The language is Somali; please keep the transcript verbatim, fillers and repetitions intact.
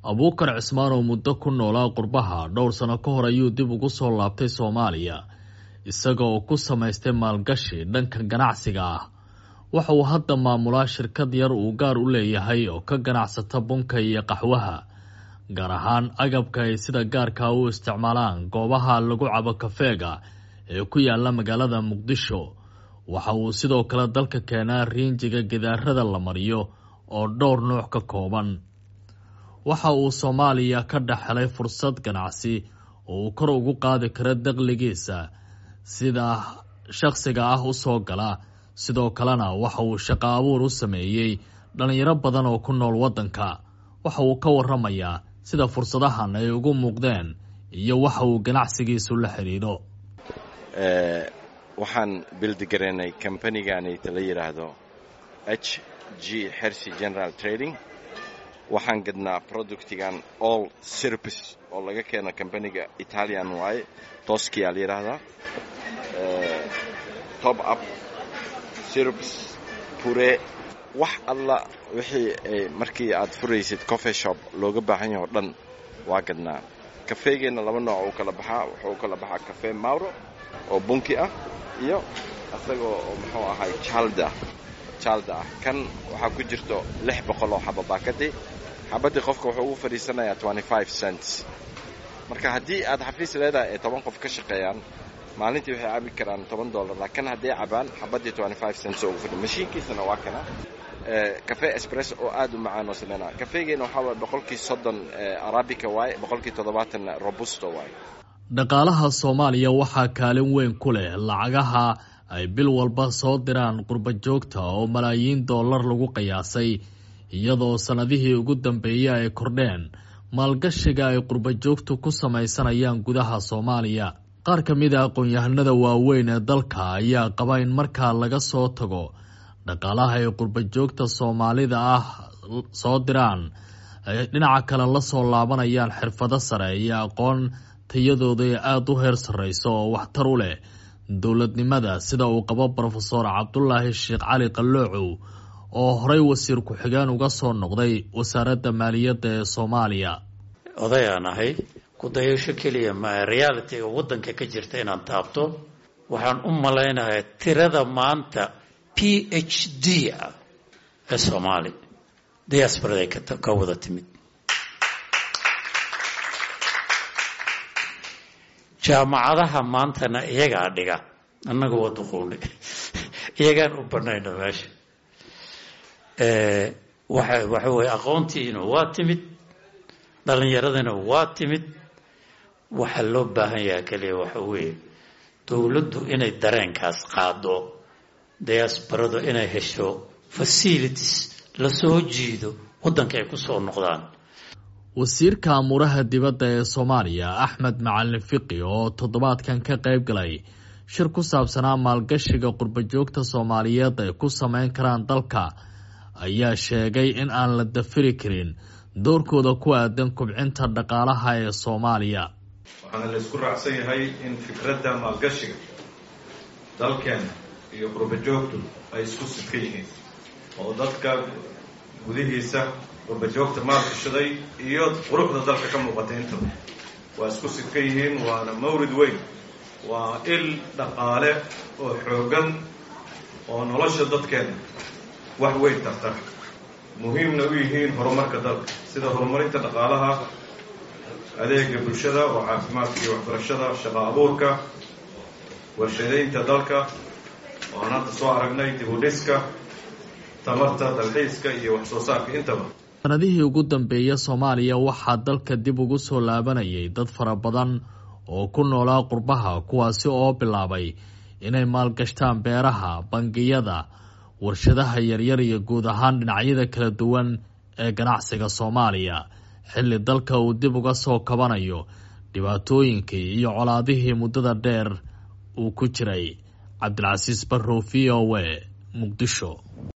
Abuukar Cismaan oo muddo ku noolaa qurbaha dhowr sano ka hor ayuu dib ugu soo laabtay Soomaaliya isaga oo ku samaystay maalgashi dhanka ganacsiga ah. Waxa uu hadda maamulaa shirkad yar uu gaar u leeyahay oo ka ganacsata bunka iyo qaxwaha, gaar ahaan agabka ay sida gaarka u isticmaalaan goobaha lagu cabo kafeega ee ku yaala magaalada Muqdisho. Waxa uu sidoo kale dalka keenaa riinjiga gidaarada la mariyo oo dhowr nooc ka kooban. Waxa uu Soomaaliya ka dhaxlay fursad ganacsi oo uu kor ugu qaadi karo dakhligiisa sida shakhsiga ah u soo gala, sidoo kalena waxa uu shaqo abuur u sameeyay dhalinyaro badan oo ku nool waddanka. Waxa uu ka warramayaa sida fursadahan ay ugu muuqdeen iyo waxa uu ganacsigiisu la xiriiro. ee waxaan build gareynay company-gaani la yiraahdo H G Hersi General Trading. waxaan gadnaa productigan all syrups oo laga keeno company-ga Italian way Toschi la yiraahdaa. ee top up syrups pure wax alla wixii markii aad furaysid coffee shop looga baahan yahay dhan waa gadnaa. kafeegeena laba nooc oo kala baxaa wuxuu kala baxaa cafe Mauro oo bunki ah iyo asagoo muxuu ahay chalda chalda kan waxa ku jirto lix boqol oo xabo baakadi xabadi qofka wuxuu ugu fariisanayaa twenty-five cents. marka hadii aad xafiis leedahay toban qof ka shaqeeyaan maalintii waxay cabi karaan toban dollar, laakiin hadii cabaan xabadi twenty-five cents oo fadhi mashiinkiisana waa kana ee cafe espresso oo aad u macaan oo sameeyna. kafeegeena waxa waa boqolkiiba soddon arabica way boqolkiiba toddobaatan robusto way. dhaqaalaha Soomaaliya waxaa kaalin weyn ku leh lacagaha ay bil walba soo diraan qurba joogta oo malaayiin dollar lagu qiyaasay, iyadoo sanadihii ugu dambeeyay ay kordheen maalgashiga ay qurba joogtu ku samaysanayaan gudaha Soomaaliya. qaar ka mid ah aqoon-yahanada waaweyn ee dalka ayaa qaba in marka laga soo tago dhaqaalaha ay qurba joogta Soomaalida ah soo diraan ay dhinaca kale la soo laabanayaan xirfado sare iyo aqoon tayadooda aad u heer sareyso oo waxtar u leh dowladnimada, sida uu qabo Professor Cabdullaahi Sheekh Cali Qalloocow oo horey wasiir ku-xigeen uga soo noqday wasaaradda maaliyadda ee Soomaaliya. odayaan ahay ku dayasho keliya ma reality-ga waddanka ka jirta inaan taabto. waxaan u malaynayaa tirada maanta P H D ah ee Soomaali diaspora ka wada timid. jaamacadaha maantana iyagaa dhiga, annaga waa duqoonay iyagaan u banayna meesha. ee waxa waxa way aqoontiina waa timid, dhalinyaradana waa timid. waxa loo baahan yahay kaliya waxa weeye dawladdu inay dareenkaas qaado, diasporadu inay hesho facilities la soo jiido waddanka ay ku soo noqdaan. wasiirka amuraha dibadda ee Soomaaliya Axmed Macalin Fiqi oo toddobaadkan ka qayb galay shir ku saabsanaa maalgashiga qurba joogta Soomaaliyeed ay ku sameyn karaan dalka ayaa sheegay in aan la dafiri karin doorkooda ku aadan kubcinta dhaqaalaha ee Soomaaliya. waxaana la isku raacsan yahay in fikradda maalgashiga dalkeena iyo qurba joogtu ay isku sidka yihiin oo dadka gudihiisa qurba joogta maalgashaday iyo quruxda dalka ka muuqata intaba waa isku sidka yihiin. waana mawrid weyn, waa il dhaqaale oo xoogan oo nolosha dadkeena wax weyn tarta, muhiimna u yihiin horumarka dalka, sida horumarinta dhaqaalaha, adeega bulshada oo caafimaadka iyo waxbarashada, shaqo abuurka, warshadaynta dalka oo aan hadda soo aragnay, dib u dhiska, tamarta, dalxiiska iyo wax soo saarka intaba. sanadihii ugu dambeeyay Soomaaliya waxaa dalka dib ugu soo laabanayay dad fara badan oo ku noolaa qurbaha, kuwaasi oo bilaabay inay maalgashtaan beeraha, bangiyada, warshadaha yaryar iyo guud ahaan dhinacyada kala duwan ee ganacsiga Soomaaliya, xilli dalka uu dib uga soo kabanayo dhibaatooyinkii iyo colaadihii muddada dheer uu ku jiray. Cabdilcasiis Barrow, V O A, Muqdisho.